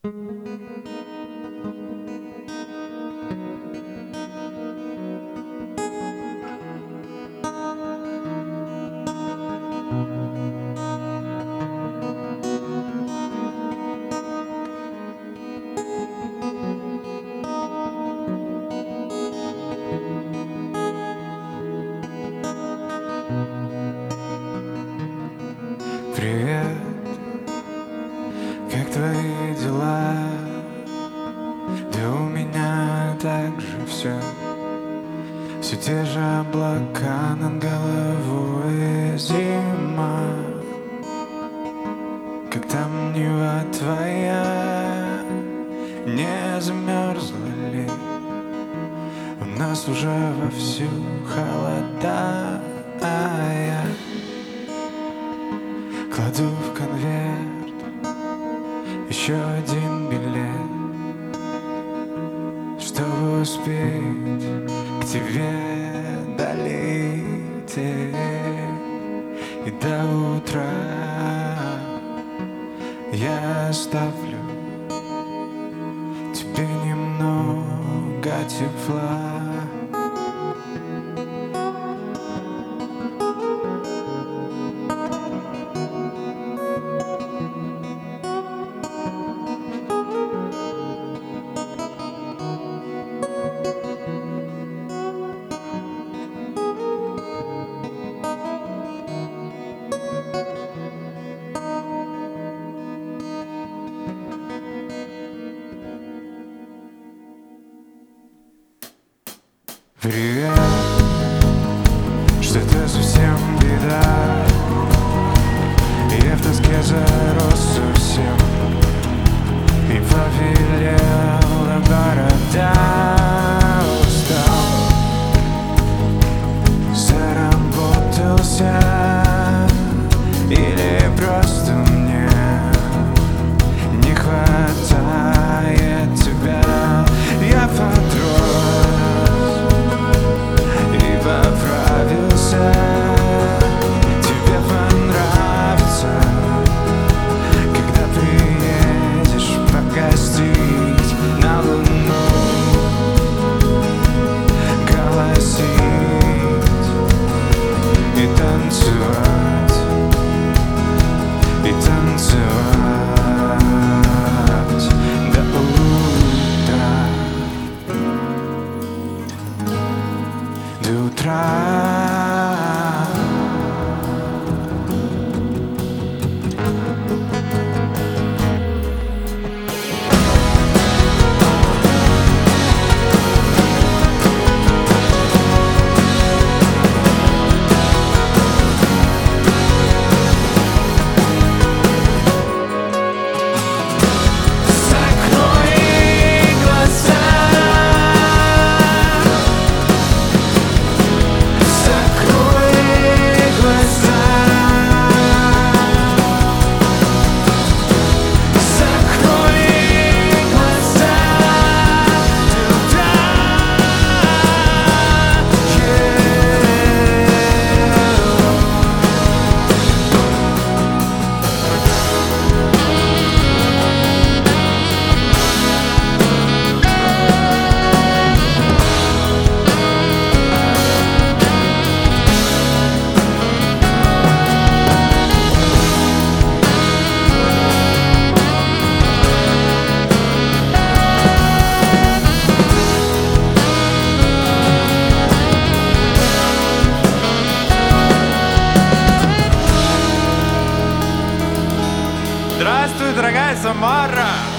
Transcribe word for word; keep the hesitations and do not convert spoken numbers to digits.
Привет, как твои дела? Да у меня так же все. Все те же облака над головой, зима. Как там Нева твоя, не замерзла ли? У нас уже вовсю холода, а я кладу в конверт еще один билет, чтобы успеть к тебе долететь. И до утра я оставлю тебе немного тепла. Привет, что-то совсем беда. Я в тоске зарос совсем и повелела борода. Устал, заработался или просто мне не хватает тебя. Я подрос и поправился. Тебе понравится, когда приедешь погостить на луну, голосить и танцевать, и танцевать до утра, до утра. Здравствуй, дорогая Самара!